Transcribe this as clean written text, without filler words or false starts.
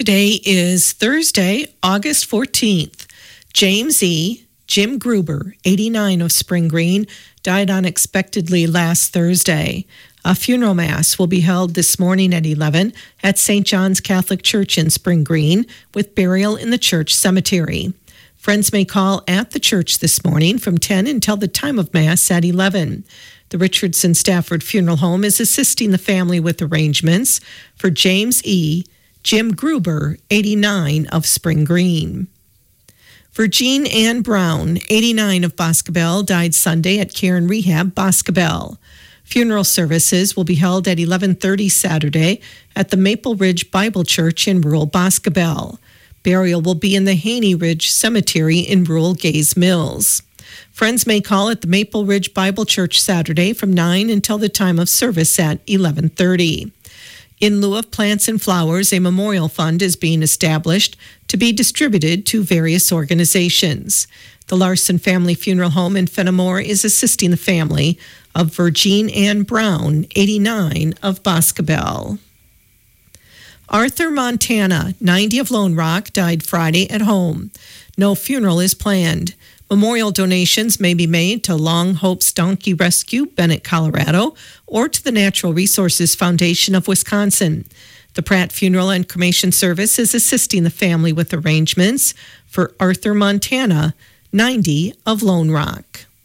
Today is Thursday, August 14th. James E. Jim Gruber, 89 of Spring Green, died unexpectedly last Thursday. A funeral mass will be held this morning at 11 at St. John's Catholic Church in Spring Green, with burial in the church cemetery. Friends may call at the church this morning from 10 until the time of Mass at 11. The Richardson Stafford Funeral Home is assisting the family with arrangements for James E. Jim Gruber, 89 of Spring Green. Virgine Ann Brown, 89 of Boscobel, died Sunday at Care and Rehab, Boscobel. Funeral services will be held at 11:30 Saturday at the Maple Ridge Bible Church in rural Boscobel. Burial will be in the Haney Ridge Cemetery in rural Gaze Mills. Friends may call at the Maple Ridge Bible Church Saturday from 9 until the time of service at 11:30. In lieu of plants and flowers, a memorial fund is being established to be distributed to various organizations. The Larson Family Funeral Home in Fenimore is assisting the family of Virgine Ann Brown, 89 of Boscobel. Arthur Montana, 90 of Lone Rock, died Friday at home. No funeral is planned. Memorial donations may be made to Long Hope's Donkey Rescue, Bennett, Colorado, or to the Natural Resources Foundation of Wisconsin. The Pratt Funeral and Cremation Service is assisting the family with arrangements for Arthur Montana, 90 of Lone Rock.